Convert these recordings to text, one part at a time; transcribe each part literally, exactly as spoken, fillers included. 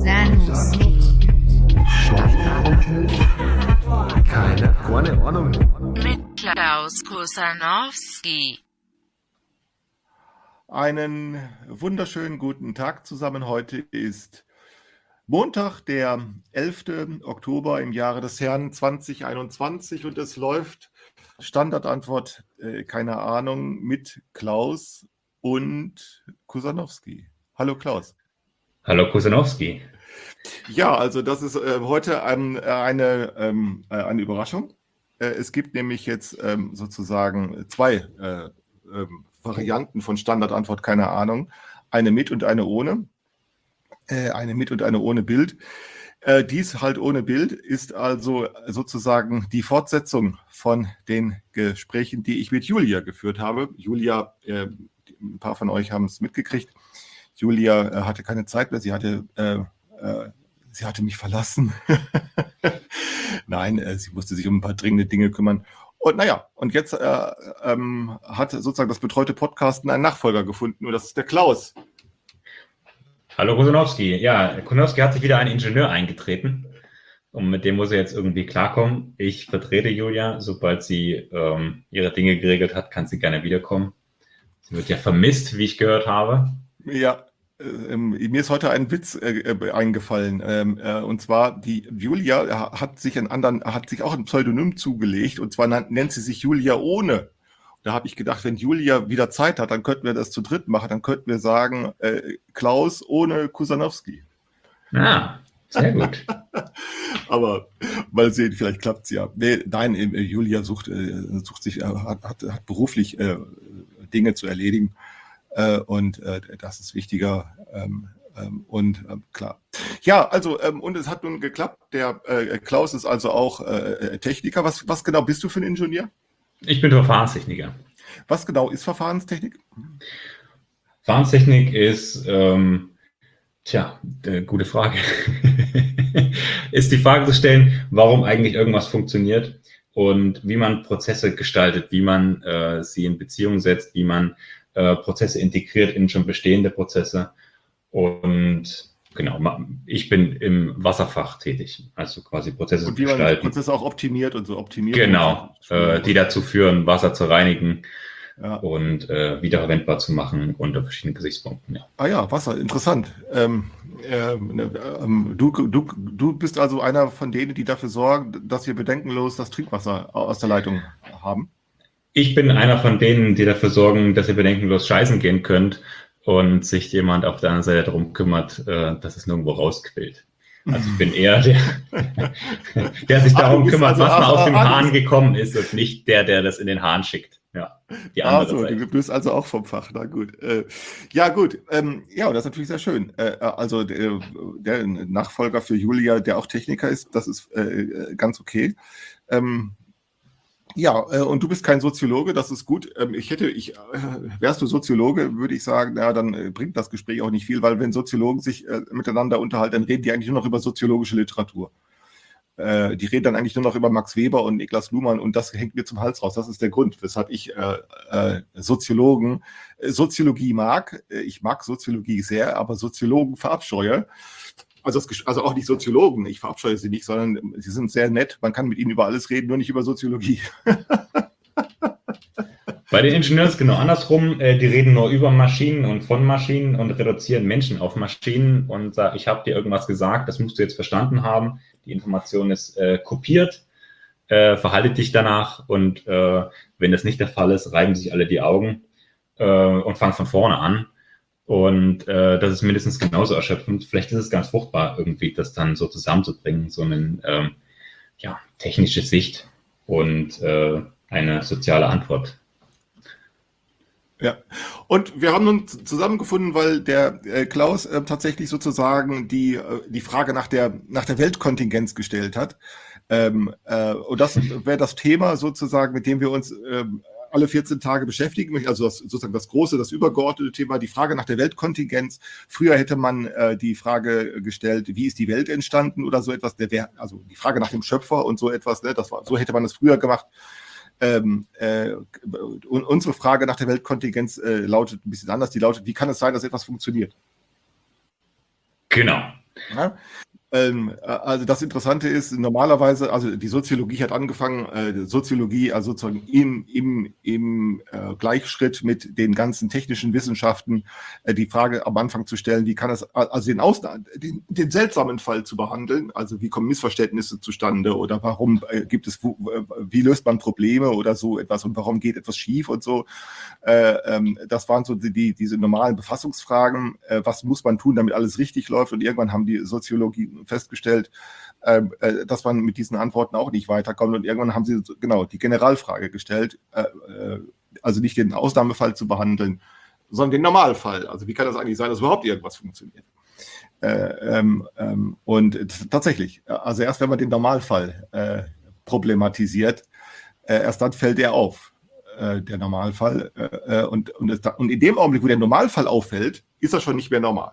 Zanussi. Keine, keine Ahnung. Mit Klaus Kusanowski. Einen wunderschönen guten Tag zusammen. Heute ist Montag, der elfter Oktober im Jahre des Herrn zwanzig einundzwanzig und es läuft Standardantwort, äh, keine Ahnung, mit Klaus und Kusanowski. Hallo Klaus. Hallo Kusanowski. Ja, also das ist äh, heute ein, eine, ähm, äh, eine Überraschung. Äh, es gibt nämlich jetzt ähm, sozusagen zwei äh, ähm, Varianten von Standardantwort, keine Ahnung. Eine mit und eine ohne. Äh, eine mit und eine ohne Bild. Äh, dies halt ohne Bild ist also sozusagen die Fortsetzung von den Gesprächen, die ich mit Julia geführt habe. Julia, äh, ein paar von euch haben es mitgekriegt. Julia äh, hatte keine Zeit mehr. Sie hatte, äh, äh, sie hatte mich verlassen. Nein, äh, sie musste sich um ein paar dringende Dinge kümmern. Und naja, und jetzt äh, ähm, hat sozusagen das betreute Podcasten einen Nachfolger gefunden und das ist der Klaus. Hallo Kusanowski. Ja, Kusanowski hat sich wieder ein Ingenieur eingetreten und mit dem muss er jetzt irgendwie klarkommen. Ich vertrete Julia. Sobald sie ähm, ihre Dinge geregelt hat, kann sie gerne wiederkommen. Sie wird ja vermisst, wie ich gehört habe. Ja, äh, mir ist heute ein Witz äh, eingefallen. Ähm, äh, und zwar, die Julia hat sich einen anderen, hat sich auch ein Pseudonym zugelegt, und zwar nennt, nennt sie sich Julia ohne. Da habe ich gedacht, wenn Julia wieder Zeit hat, dann könnten wir das zu dritt machen. Dann könnten wir sagen, äh, Klaus ohne Kusanowski. Ah, sehr gut. Aber mal sehen, vielleicht klappt es ja. Nee, nein, äh, Julia sucht, äh, sucht sich, äh, hat, hat, hat beruflich äh, Dinge zu erledigen. Äh, und äh, das ist wichtiger. Ähm, ähm, und ähm, klar. Ja, also, ähm, und es hat nun geklappt. Der äh, Klaus ist also auch äh, Techniker. Was, was genau bist du für ein Ingenieur? Ich bin Verfahrenstechniker. Was genau ist Verfahrenstechnik? Verfahrenstechnik ist, ähm, tja, äh, gute Frage. Ist die Frage zu stellen, warum eigentlich irgendwas funktioniert und wie man Prozesse gestaltet, wie man äh, sie in Beziehung setzt, wie man äh, Prozesse integriert in schon bestehende Prozesse. Und genau, ich bin im Wasserfach tätig, also quasi Prozesse und wie man gestalten. Prozesse auch optimiert und so optimiert. Genau, äh, die dazu führen, Wasser zu reinigen. Ja. Und äh, wiederverwendbar zu machen unter verschiedenen Gesichtspunkten. Ja. Ah ja, Wasser, interessant. Ähm, ähm, ähm, du, du, du bist also einer von denen, die dafür sorgen, dass wir bedenkenlos das Trinkwasser aus der Leitung haben? Ich bin einer von denen, die dafür sorgen, dass ihr bedenkenlos scheißen gehen könnt und sich jemand auf der anderen Seite darum kümmert, äh, dass es nirgendwo rausquillt. Also ich bin eher der, der sich darum Ach, kümmert, also, was mal ach, aus dem ach, Hahn ach, gekommen ist und nicht der, der das in den Hahn schickt. Ja, die andere Ah, so, Seite. du bist also auch vom Fach, na gut. Äh, ja, gut. Ähm, ja, das ist natürlich sehr schön. Äh, also der, der Nachfolger für Julia, der auch Techniker ist, das ist äh, ganz okay. Ähm, ja, äh, und du bist kein Soziologe, das ist gut. Ähm, ich hätte, ich, äh, wärst du Soziologe, würde ich sagen, na, dann äh, bringt das Gespräch auch nicht viel, weil wenn Soziologen sich äh, miteinander unterhalten, dann reden die eigentlich nur noch über soziologische Literatur. Äh, die reden dann eigentlich nur noch über Max Weber und Niklas Luhmann und das hängt mir zum Hals raus. Das ist der Grund, weshalb ich äh, äh, Soziologen, äh, Soziologie mag. Äh, ich mag Soziologie sehr, aber Soziologen verabscheue. Also, das, also auch nicht Soziologen, ich verabscheue sie nicht, sondern sie sind sehr nett. Man kann mit ihnen über alles reden, nur nicht über Soziologie. Bei den Ingenieuren ist es genau andersrum. Äh, die reden nur über Maschinen und von Maschinen und reduzieren Menschen auf Maschinen und sagen, ich habe dir irgendwas gesagt, das musst du jetzt verstanden haben. Die Information ist äh, kopiert, äh, verhalte dich danach und äh, wenn das nicht der Fall ist, reiben sich alle die Augen äh, und fangen von vorne an. Und äh, das ist mindestens genauso erschöpfend. Vielleicht ist es ganz fruchtbar, irgendwie das dann so zusammenzubringen, so eine ähm, ja, technische Sicht und äh, eine soziale Antwort. Ja, und wir haben nun zusammengefunden, weil der äh, Klaus äh, tatsächlich sozusagen die, äh, die Frage nach der, nach der Weltkontingenz gestellt hat. Ähm, äh, und das wäre das Thema sozusagen, mit dem wir uns ähm, alle vierzehn Tage beschäftigen möchten. Also das, sozusagen das große, das übergeordnete Thema, die Frage nach der Weltkontingenz. Früher hätte man äh, die Frage gestellt, wie ist die Welt entstanden oder so etwas. Der wär, also die Frage nach dem Schöpfer und so etwas. Ne, das war, so hätte man es früher gemacht. Ähm, äh, und unsere Frage nach der Weltkontingenz äh, lautet ein bisschen anders. Die lautet, wie kann es sein, dass etwas funktioniert? Genau. Ja? Ähm, also das Interessante ist, normalerweise, also die Soziologie hat angefangen, äh, Soziologie also sozusagen im, im, im äh, Gleichschritt mit den ganzen technischen Wissenschaften äh, die Frage am Anfang zu stellen, wie kann es, also den, Ausna den, den seltsamen Fall zu behandeln, also wie kommen Missverständnisse zustande oder warum äh, gibt es, wie löst man Probleme oder so etwas und warum geht etwas schief und so. Äh, ähm, das waren so die, diese normalen Befassungsfragen, äh, was muss man tun, damit alles richtig läuft, und irgendwann haben die Soziologie festgestellt, äh, äh, dass man mit diesen Antworten auch nicht weiterkommt, und irgendwann haben sie genau die Generalfrage gestellt, äh, äh, also nicht den Ausnahmefall zu behandeln, sondern den Normalfall. Also wie kann das eigentlich sein, dass überhaupt irgendwas funktioniert? Äh, ähm, ähm, und tatsächlich, also erst wenn man den Normalfall äh, problematisiert, äh, erst dann fällt er auf, äh, der Normalfall. Äh, und, und, es, und in dem Augenblick, wo der Normalfall auffällt, ist er schon nicht mehr normal.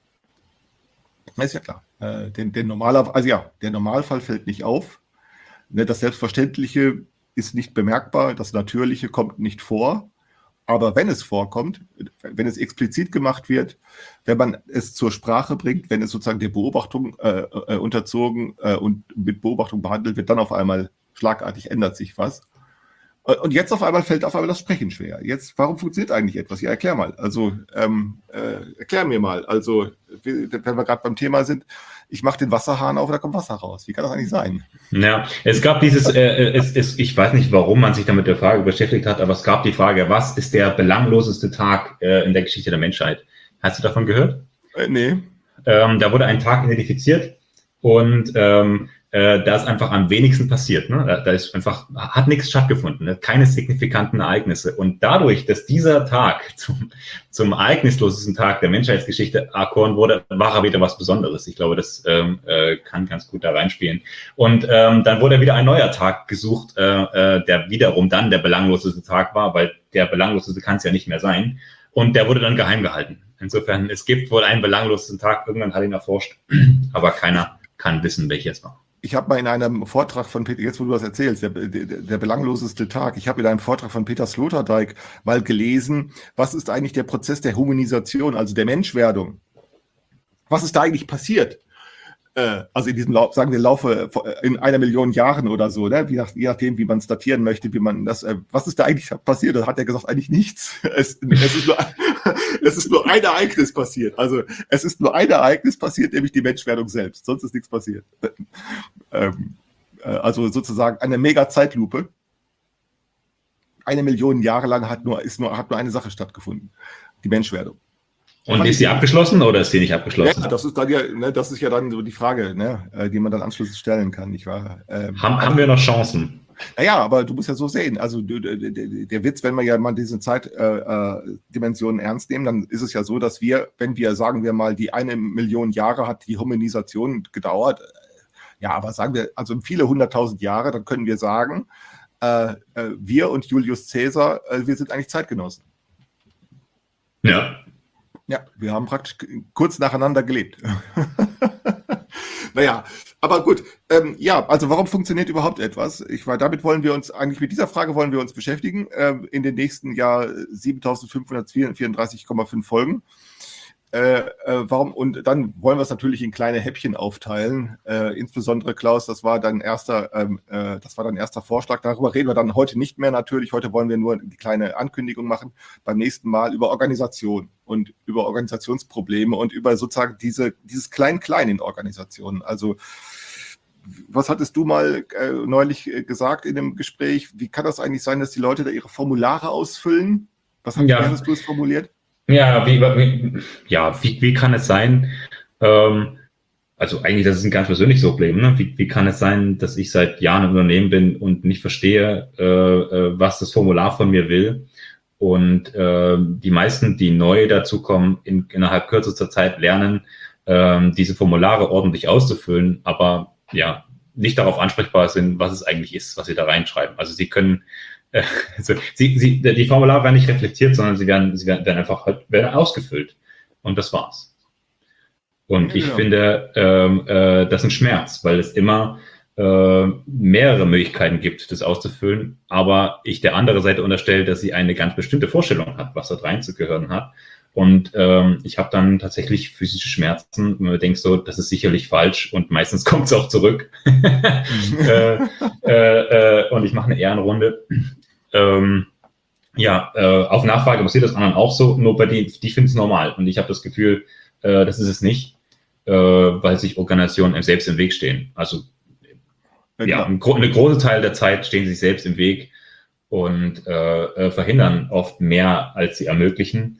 Das ist ja klar. Äh, den, den normaler, also ja, der Normalfall fällt nicht auf. Ne, das Selbstverständliche ist nicht bemerkbar, das Natürliche kommt nicht vor. Aber wenn es vorkommt, wenn es explizit gemacht wird, wenn man es zur Sprache bringt, wenn es sozusagen der Beobachtung äh, äh, unterzogen äh, und mit Beobachtung behandelt wird, dann auf einmal schlagartig ändert sich was. Und jetzt auf einmal fällt auf einmal das Sprechen schwer. Jetzt, warum funktioniert eigentlich etwas? Ja, erklär mal. Also, ähm, äh, erklär mir mal. Also, wenn wir gerade beim Thema sind, ich mache den Wasserhahn auf, da kommt Wasser raus. Wie kann das eigentlich sein? Ja, es gab dieses, äh, es, es, ich weiß nicht, warum man sich damit der Frage beschäftigt hat, aber es gab die Frage, was ist der belangloseste Tag äh, in der Geschichte der Menschheit? Hast du davon gehört? Äh, nee. Ähm, da wurde ein Tag identifiziert und ähm, äh, da ist einfach am wenigsten passiert. Ne? Da, da ist einfach, hat nichts stattgefunden, ne? Keine signifikanten Ereignisse. Und dadurch, dass dieser Tag zum, zum ereignislosesten Tag der Menschheitsgeschichte erkoren wurde, war er wieder was Besonderes. Ich glaube, das ähm, äh, kann ganz gut da reinspielen. Und ähm, dann wurde wieder ein neuer Tag gesucht, äh, äh, der wiederum dann der belangloseste Tag war, weil der belangloseste kann es ja nicht mehr sein. Und der wurde dann geheim gehalten. Insofern, es gibt wohl einen belanglosen Tag, irgendwann hat ihn erforscht, aber keiner kann wissen, welcher es war. Ich habe mal in einem Vortrag von Peter, jetzt wo du das erzählst, der, der, der belangloseste Tag, ich habe in einem Vortrag von Peter Sloterdijk mal gelesen, was ist eigentlich der Prozess der Humanisation, also der Menschwerdung? Was ist da eigentlich passiert? Äh, also in diesem Lauf, sagen wir, Laufe in einer Million Jahren oder so, ne? je, nach, je nachdem, wie man es datieren möchte, wie man das, äh, was ist da eigentlich passiert? Da hat er gesagt, eigentlich nichts. Es, es, ist nur, es ist nur ein Ereignis passiert. Also es ist nur ein Ereignis passiert, nämlich die Menschwerdung selbst. Sonst ist nichts passiert. Ähm, äh, also sozusagen eine Mega-Zeitlupe. Eine Million Jahre lang hat nur, ist nur, hat nur eine Sache stattgefunden. Die Menschwerdung. Und ist sie abgeschlossen oder ist sie nicht abgeschlossen? Ja, das ist dann ja, ne, das ist ja dann so die Frage, ne, die man dann anschließend stellen kann, nicht wahr? Ähm, haben, haben wir noch Chancen? Naja, aber du musst ja so sehen, also der, der, der Witz, wenn wir ja mal diese Zeitdimensionen äh, ernst nehmen, dann ist es ja so, dass wir, wenn wir, sagen wir mal, die eine Million Jahre hat die Humanisation gedauert, ja, aber sagen wir, also viele hunderttausend Jahre, dann können wir sagen, äh, äh, wir und Julius Caesar, äh, wir sind eigentlich Zeitgenossen. Ja. Ja, wir haben praktisch kurz nacheinander gelebt. Naja, aber gut. Ähm, ja, also warum funktioniert überhaupt etwas? Ich war, damit wollen wir uns, eigentlich mit dieser Frage wollen wir uns beschäftigen, äh, in den nächsten Jahr siebentausendfünfhundertvierunddreißig Komma fünf Folgen. Äh, äh, warum? Und dann wollen wir es natürlich in kleine Häppchen aufteilen. Äh, insbesondere, Klaus, das war dein erster, ähm, äh, das war dein erster Vorschlag. Darüber reden wir dann heute nicht mehr natürlich. Heute wollen wir nur die kleine Ankündigung machen. Beim nächsten Mal über Organisation und über Organisationsprobleme und über sozusagen diese, dieses Klein-Klein in Organisationen. Also, was hattest du mal äh, neulich äh, gesagt in dem Gespräch? Wie kann das eigentlich sein, dass die Leute da ihre Formulare ausfüllen? Was hast ja. du es formuliert? Ja, wie, wie, ja, wie, wie kann es sein, ähm, also eigentlich, das ist ein ganz persönliches Problem, ne? Wie, wie kann es sein, dass ich seit Jahren im Unternehmen bin und nicht verstehe, äh, äh, was das Formular von mir will? Und äh, die meisten, die neu dazukommen, in, innerhalb kürzester Zeit lernen, äh, diese Formulare ordentlich auszufüllen, aber ja, nicht darauf ansprechbar sind, was es eigentlich ist, was sie da reinschreiben. Also sie können Also, sie, sie, die Formulare werden nicht reflektiert, sondern sie werden, sie werden einfach werden ausgefüllt. Und das war's. Und ja, ich ja. finde, ähm, äh, das ist ein Schmerz, weil es immer äh, mehrere Möglichkeiten gibt, das auszufüllen. Aber ich der anderen Seite unterstelle, dass sie eine ganz bestimmte Vorstellung hat, was dort reinzugehören hat. Und ähm, ich habe dann tatsächlich physische Schmerzen und man denkt so, das ist sicherlich falsch und meistens kommt es auch zurück. äh, äh, äh, und ich mache eine Ehrenrunde. Ähm, ja, äh, auf Nachfrage passiert das anderen auch so, nur bei denen, die finden es normal. Und ich habe das Gefühl, äh, das ist es nicht, äh, weil sich Organisationen selbst im Weg stehen. Also ja, ja ein, gro- eine große Teil der Zeit stehen sie sich selbst im Weg und äh, äh, verhindern oft mehr, als sie ermöglichen.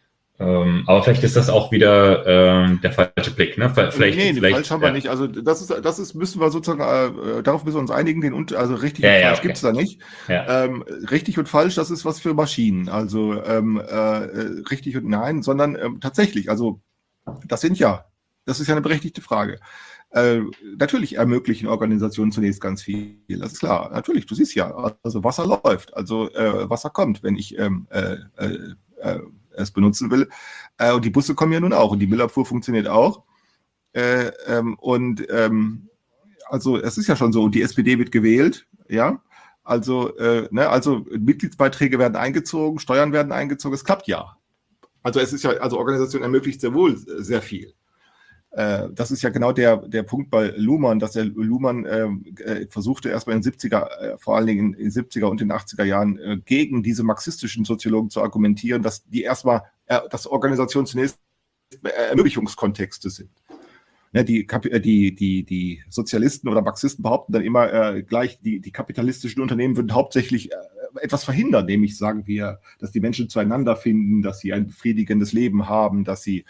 Ähm, aber vielleicht ist das auch wieder ähm, der falsche Blick, ne? Vielleicht, nee, vielleicht, falsch haben wir ja. nicht. Also das ist, das ist, müssen wir sozusagen, äh, darauf müssen wir uns einigen, den, also richtig Ja, und ja, falsch okay. gibt's da nicht. Ja. Ähm, richtig und falsch, das ist was für Maschinen. Also ähm, äh, richtig und nein, sondern ähm, tatsächlich, also das sind ja, das ist ja eine berechtigte Frage. Äh, natürlich ermöglichen Organisationen zunächst ganz viel, das ist klar. Natürlich, du siehst ja, also Wasser läuft, also äh, Wasser kommt, wenn ich ähm, äh, äh, äh, es benutzen will. Äh, und die Busse kommen ja nun auch und die Müllabfuhr funktioniert auch. Äh, ähm, und ähm, also es ist ja schon so, und die S P D wird gewählt, ja. Also, äh, ne, also Mitgliedsbeiträge werden eingezogen, Steuern werden eingezogen, es klappt ja. Also es ist ja, also Organisation ermöglicht sehr wohl sehr viel. Äh, das ist ja genau der, der Punkt bei Luhmann, dass der Luhmann äh, versuchte erstmal in den siebziger, äh, vor allen Dingen in den siebziger und den achtziger Jahren äh, gegen diese marxistischen Soziologen zu argumentieren, dass die erstmal, äh, dass Organisationen zunächst Ermöglichungskontexte sind. Ne, die, die, die, die Sozialisten oder Marxisten behaupten dann immer äh, gleich, die, die kapitalistischen Unternehmen würden hauptsächlich äh, etwas verhindern, nämlich sagen wir, dass die Menschen zueinander finden, dass sie ein befriedigendes Leben haben, dass sie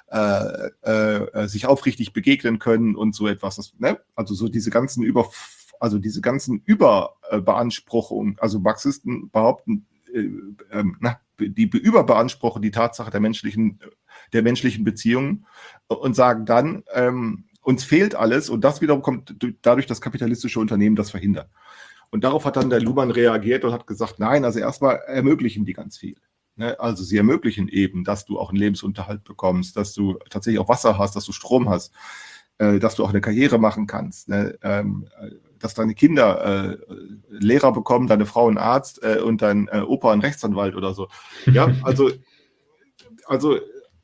äh, äh, sich aufrichtig begegnen können und so etwas. Das, ne? Also so diese ganzen Über, also diese ganzen Überbeanspruchungen, also Marxisten behaupten, äh, äh, na, die überbeanspruchen die Tatsache der menschlichen, der menschlichen Beziehungen und sagen dann, ähm, uns fehlt alles und das wiederum kommt dadurch, dass kapitalistische Unternehmen das verhindern. Und darauf hat dann der Luhmann reagiert und hat gesagt, nein, also erstmal ermöglichen die ganz viel. Ne? Also sie ermöglichen eben, dass du auch einen Lebensunterhalt bekommst, dass du tatsächlich auch Wasser hast, dass du Strom hast, äh, dass du auch eine Karriere machen kannst, ne? ähm, dass deine Kinder äh, Lehrer bekommen, deine Frau einen Arzt äh, und dein äh, Opa einen Rechtsanwalt oder so. Ja, also, also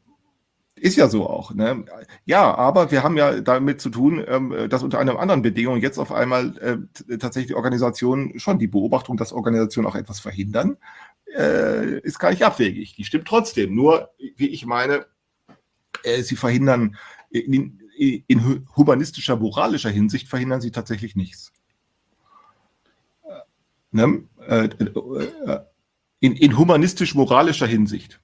ist ja so auch. Ne? Ja, aber wir haben ja damit zu tun, ähm, dass unter einer anderen Bedingung jetzt auf einmal äh, tatsächlich Organisationen schon die Beobachtung, dass Organisationen auch etwas verhindern, äh, ist gar nicht abwegig. Die stimmt trotzdem. Nur, wie ich meine, äh, sie verhindern in, in humanistischer, moralischer Hinsicht verhindern sie tatsächlich nichts. Ne? Äh, äh, in, in humanistisch-moralischer Hinsicht.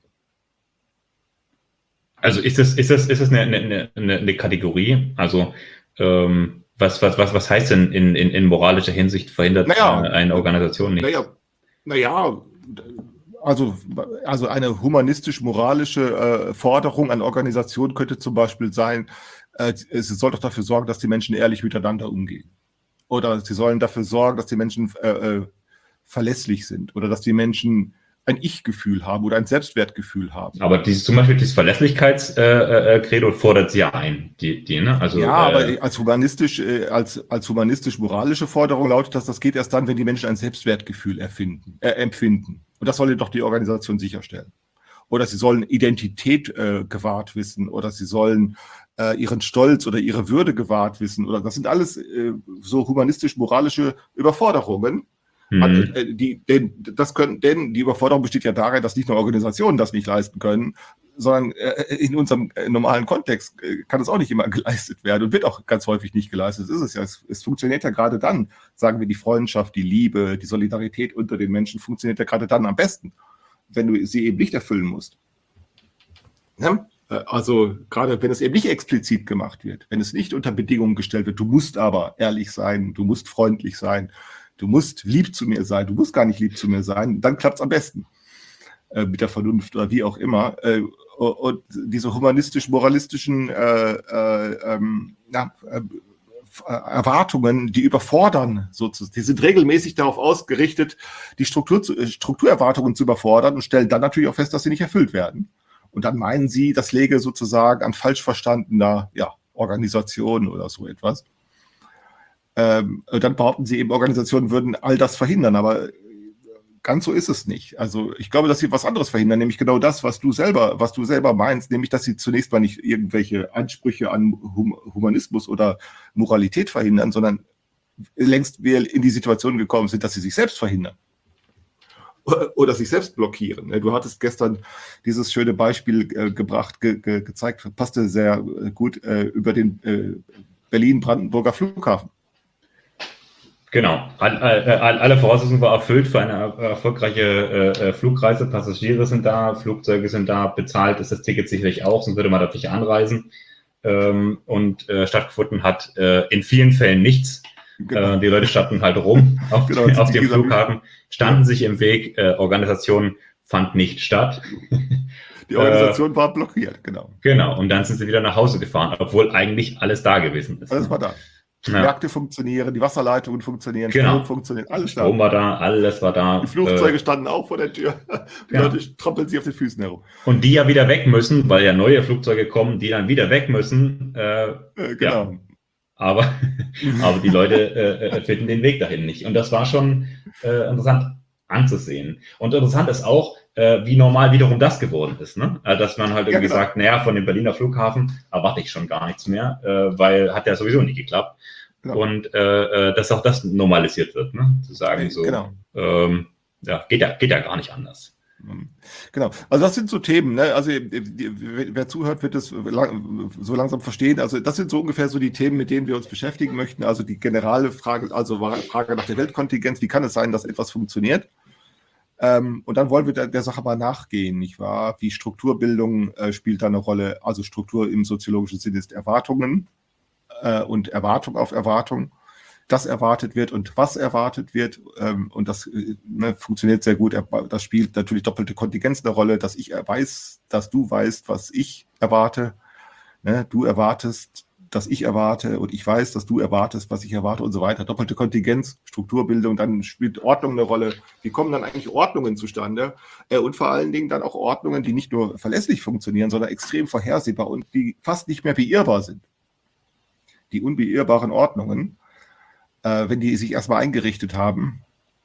Also ist das, ist das, ist das eine, eine, eine, eine Kategorie? Also ähm, was, was, was, was heißt denn in, in, in moralischer Hinsicht verhindert naja, äh, eine Organisation nichts? Naja, naja also, also eine humanistisch-moralische äh, Forderung an Organisationen könnte zum Beispiel sein, äh, es soll doch dafür sorgen, dass die Menschen ehrlich miteinander umgehen. Oder sie sollen dafür sorgen, dass die Menschen äh, äh, verlässlich sind oder dass die Menschen ein Ich-Gefühl haben oder ein Selbstwertgefühl haben. Aber dieses, zum Beispiel dieses Verlässlichkeitskredo äh, äh, fordert sie ja ein, die, die, ne? Also, ja, äh, aber als humanistisch, äh, als, als humanistisch-moralische Forderung lautet das, das geht erst dann, wenn die Menschen ein Selbstwertgefühl erfinden, äh, empfinden. Und das soll doch die Organisation sicherstellen. Oder sie sollen Identität äh, gewahrt wissen oder sie sollen äh, ihren Stolz oder ihre Würde gewahrt wissen. Oder das sind alles äh, so humanistisch-moralische Überforderungen. Mhm. Die, denn, das können, denn die Überforderung besteht ja darin, dass nicht nur Organisationen das nicht leisten können, sondern äh, in unserem äh, normalen Kontext äh, kann es auch nicht immer geleistet werden und wird auch ganz häufig nicht geleistet. Das ist es ja. Es, es funktioniert ja gerade dann, sagen wir, die Freundschaft, die Liebe, die Solidarität unter den Menschen funktioniert ja gerade dann am besten, wenn du sie eben nicht erfüllen musst. Ja? Also gerade wenn es eben nicht explizit gemacht wird, wenn es nicht unter Bedingungen gestellt wird, du musst aber ehrlich sein, du musst freundlich sein, du musst lieb zu mir sein, du musst gar nicht lieb zu mir sein, dann klappt es am besten äh, mit der Vernunft oder wie auch immer. Äh, und diese humanistisch-moralistischen äh, äh, ähm, na, äh, Erwartungen, die überfordern sozusagen, die sind regelmäßig darauf ausgerichtet, die Struktur zu, Strukturerwartungen zu überfordern und stellen dann natürlich auch fest, dass sie nicht erfüllt werden. Und dann meinen sie, das läge sozusagen an falsch verstandener ja, Organisation oder so etwas. Ähm, dann behaupten sie eben, Organisationen würden all das verhindern, aber ganz so ist es nicht. Also ich glaube, dass sie was anderes verhindern, nämlich genau das, was du selber, was du selber meinst, nämlich, dass sie zunächst mal nicht irgendwelche Ansprüche an hum Humanismus oder Moralität verhindern, sondern längst wir in die Situation gekommen sind, dass sie sich selbst verhindern. Oder sich selbst blockieren. Du hattest gestern dieses schöne Beispiel äh, gebracht, ge ge gezeigt, passte sehr gut äh, über den äh, Berlin-Brandenburger Flughafen. Genau, all, all, alle Voraussetzungen waren erfüllt für eine erfolgreiche äh, Flugreise. Passagiere sind da, Flugzeuge sind da, bezahlt ist das Ticket sicherlich auch, sonst würde man dort nicht anreisen. Ähm, und äh, stattgefunden hat äh, in vielen Fällen nichts. Genau. Äh, die Leute standen halt rum auf, genau, auf dem Flughafen, standen ja. sich im Weg, äh, Organisation fand nicht statt. Die Organisation äh, war blockiert, genau. Genau, und dann sind sie wieder nach Hause gefahren, obwohl eigentlich alles da gewesen ist. Alles war da. Die ja. Märkte funktionieren, die Wasserleitungen funktionieren, genau. Strom funktioniert, alles stand. Strom war da, alles war da. Die Flugzeuge äh, standen auch vor der Tür. Die ja. Leute trampeln sich auf den Füßen herum. Und die ja wieder weg müssen, weil ja neue Flugzeuge kommen, die dann wieder weg müssen. Äh, äh, genau. Ja. Aber, aber die Leute äh, finden den Weg dahin nicht. Und das war schon äh, interessant anzusehen. Und interessant ist auch, äh, wie normal wiederum das geworden ist. Ne? Äh, dass man halt irgendwie ja, genau. sagt, naja, von dem Berliner Flughafen erwarte ich schon gar nichts mehr, äh, weil hat ja sowieso nicht geklappt. Genau. Und äh, dass auch das normalisiert wird, ne? Zu sagen, so, genau. ähm, ja, geht ja, geht ja gar nicht anders. Genau, also das sind so Themen, ne? Also die, wer zuhört, wird es lang, so langsam verstehen. Also das sind so ungefähr so die Themen, mit denen wir uns beschäftigen möchten. Also die generale Frage, also Frage nach der Weltkontingenz, wie kann es sein, dass etwas funktioniert? Ähm, und dann wollen wir der, der Sache mal nachgehen, nicht wahr? Wie Strukturbildung äh, spielt da eine Rolle? Also Struktur im soziologischen Sinne ist Erwartungen äh, und Erwartung auf Erwartung. Das erwartet wird und was erwartet wird, ähm, und das äh, ne, funktioniert sehr gut. Das spielt natürlich doppelte Kontingenz eine Rolle, dass ich weiß, dass du weißt, was ich erwarte. Ne? Du erwartest, dass ich erwarte und ich weiß, dass du erwartest, was ich erwarte und so weiter. Doppelte Kontingenz, Strukturbildung, dann spielt Ordnung eine Rolle. Wie kommen dann eigentlich Ordnungen zustande? Äh, und vor allen Dingen dann auch Ordnungen, die nicht nur verlässlich funktionieren, sondern extrem vorhersehbar und die fast nicht mehr beirrbar sind. Die unbeirrbaren Ordnungen, Äh, wenn die sich erstmal eingerichtet haben.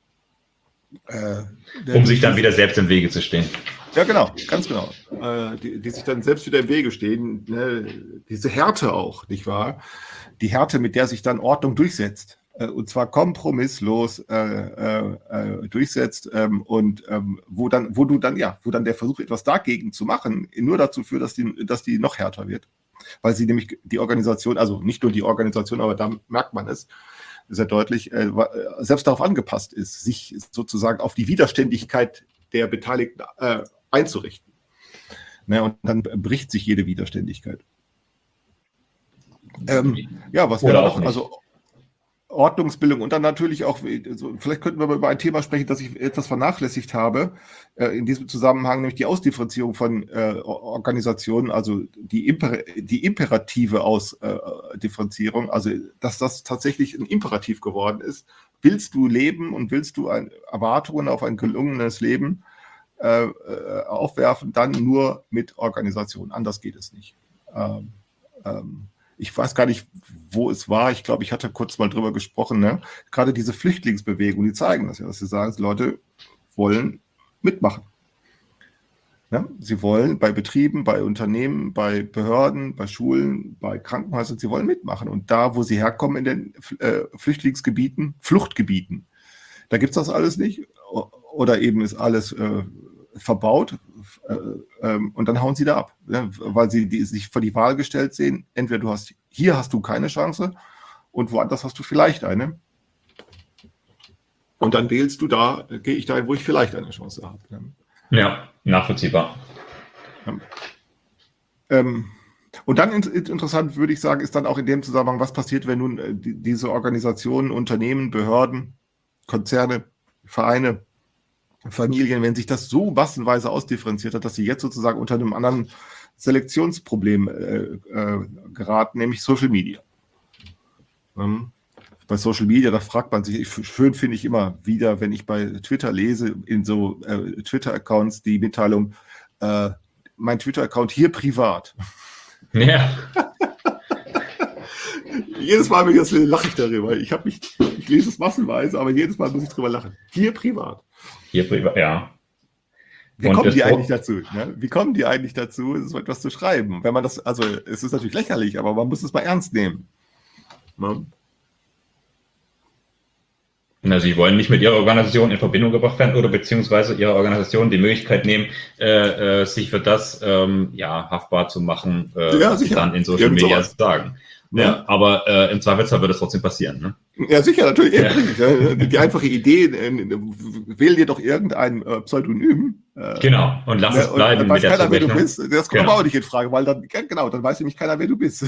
Äh, um sich dann wieder selbst im Wege zu stehen. Ja, genau, ganz genau. Äh, die, die sich dann selbst wieder im Wege stehen. Ne? Diese Härte auch, nicht wahr? Die Härte, mit der sich dann Ordnung durchsetzt. Äh, und zwar kompromisslos äh, äh, durchsetzt ähm, und ähm, wo dann, wo du dann, ja, wo dann der Versuch, etwas dagegen zu machen, nur dazu führt, dass die, dass die noch härter wird. Weil sie nämlich die Organisation, also nicht nur die Organisation, aber da merkt man es, sehr deutlich, äh, selbst darauf angepasst ist, sich sozusagen auf die Widerständigkeit der Beteiligten äh, einzurichten. Ne, und dann bricht sich jede Widerständigkeit. Ähm, ja, was wäre noch? Also Ordnungsbildung und dann natürlich auch, also vielleicht könnten wir mal über ein Thema sprechen, das ich etwas vernachlässigt habe, äh, in diesem Zusammenhang, nämlich die Ausdifferenzierung von äh, Organisationen, also die, Imper die imperative Ausdifferenzierung, also dass das tatsächlich ein Imperativ geworden ist. Willst du leben und willst du ein, Erwartungen auf ein gelungenes Leben äh, äh, aufwerfen, dann nur mit Organisation, anders geht es nicht. Ähm, ähm, Ich weiß gar nicht, wo es war. Ich glaube, ich hatte kurz mal drüber gesprochen. Ne? Gerade diese Flüchtlingsbewegung, die zeigen das ja, dass sie sagen, die Leute wollen mitmachen. Ja? Sie wollen bei Betrieben, bei Unternehmen, bei Behörden, bei Schulen, bei Krankenhäusern, sie wollen mitmachen. Und da, wo sie herkommen in den äh, Flüchtlingsgebieten, Fluchtgebieten, da gibt es das alles nicht. Oder eben ist alles äh, verbaut äh, ähm, und dann hauen sie da ab, ja, weil sie die, sich vor die Wahl gestellt sehen, entweder du hast, hier hast du keine Chance und woanders hast du vielleicht eine und dann wählst du da, gehe ich dahin, wo ich vielleicht eine Chance habe. Ja, ja, nachvollziehbar. Ja. Ähm, und dann in, interessant, würde ich sagen, ist dann auch in dem Zusammenhang, was passiert, wenn nun äh, die, diese Organisationen, Unternehmen, Behörden, Konzerne, Vereine, Familien, wenn sich das so massenweise ausdifferenziert hat, dass sie jetzt sozusagen unter einem anderen Selektionsproblem äh, äh, geraten, nämlich Social Media. Ähm, bei Social Media, da fragt man sich, schön finde ich immer wieder, wenn ich bei Twitter lese, in so äh, Twitter-Accounts die Mitteilung, äh, mein Twitter-Account hier privat. Ja. Jedes Mal lache ich darüber. Ich, hab mich, ich lese es massenweise, aber jedes Mal muss ich drüber lachen. Hier privat. Hier privat, ja. Wie Und kommen das die Pro- eigentlich dazu? Ne? Wie kommen die eigentlich dazu, so etwas zu schreiben? Wenn man das, also es ist natürlich lächerlich, aber man muss es mal ernst nehmen. Ne? Na, Sie wollen nicht mit Ihrer Organisation in Verbindung gebracht werden oder beziehungsweise Ihrer Organisation die Möglichkeit nehmen, äh, äh, sich für das ähm, ja, haftbar zu machen, äh, Ja, was Sie sicher. dann in Social Irgend Media sowas. sagen. Ja. Ja, aber äh, im Zweifelsfall wird es trotzdem passieren. Ne? Ja, sicher, natürlich. Ja. Ja. Die einfache Idee, äh, wähl dir doch irgendein äh, Pseudonym. Äh, Genau, und lass ne, es und bleiben dann mit weiß der keiner, wer du Zurechnung. bist. Das kommt Genau. aber auch nicht in Frage, weil dann, ja, genau, dann weiß nämlich keiner, wer du bist.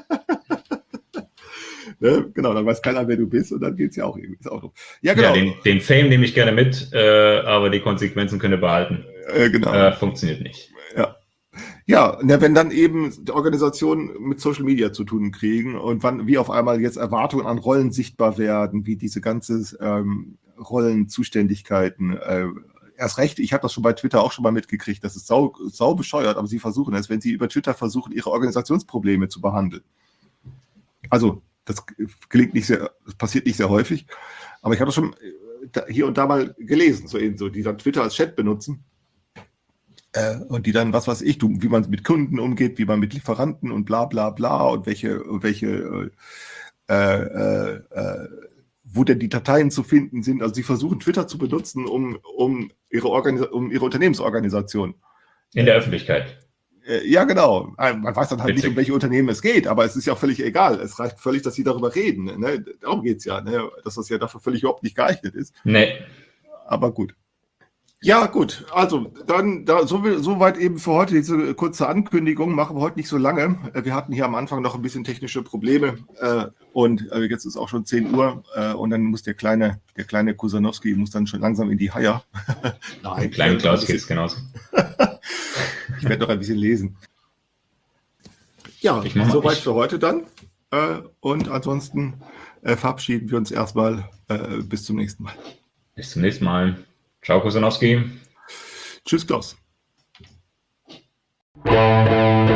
Ne? Genau, dann weiß keiner, wer du bist und dann geht es ja auch irgendwie. Ist auch doof. Ja, genau. Ja, den, den Fame nehme ich gerne mit, äh, aber die Konsequenzen könnt ihr behalten. Äh, genau. Äh, funktioniert nicht. Ja. Ja, ne, wenn dann eben die Organisationen mit Social Media zu tun kriegen und wann, wie auf einmal jetzt Erwartungen an Rollen sichtbar werden, wie diese ganze ähm, Rollenzuständigkeiten, äh, erst recht, ich habe das schon bei Twitter auch schon mal mitgekriegt, das ist sau, sau bescheuert, aber sie versuchen es, wenn sie über Twitter versuchen, ihre Organisationsprobleme zu behandeln. Also, das gelingt nicht sehr, das passiert nicht sehr häufig, aber ich habe das schon hier und da mal gelesen, so eben so, die dann Twitter als Chat benutzen. Äh, und die dann, was weiß ich, du, wie man mit Kunden umgeht, wie man mit Lieferanten und bla bla bla und welche, welche äh, äh, äh, wo denn die Dateien zu finden sind. Also sie versuchen Twitter zu benutzen, um, um, ihre, Organis- um ihre Unternehmensorganisation. In der Öffentlichkeit. Äh, ja, genau. Man weiß dann halt Witzig. nicht, um welche Unternehmen es geht, aber es ist ja auch völlig egal. Es reicht völlig, dass sie darüber reden. Ne? Darum geht es ja, ne? Dass das ja dafür völlig überhaupt nicht geeignet ist. Nee. Aber gut. Ja, gut. Also, dann da, so, soweit eben für heute diese kurze Ankündigung. Machen wir heute nicht so lange. Äh, Wir hatten hier am Anfang noch ein bisschen technische Probleme äh, und äh, jetzt ist auch schon zehn Uhr äh, und dann muss der kleine, der kleine Kusanowski muss dann schon langsam in die Haier. Nein, Dem kleinen ich werde Klaus noch geht ein es genauso. bisschen- ich werde noch ein bisschen lesen. Ja, Ich mach mal- soweit ich- für heute dann. Äh, und ansonsten äh, verabschieden wir uns erstmal. Äh, bis zum nächsten Mal. Bis zum nächsten Mal. Ciao, Kusanowski. Tschüss, Klaus. Thank you.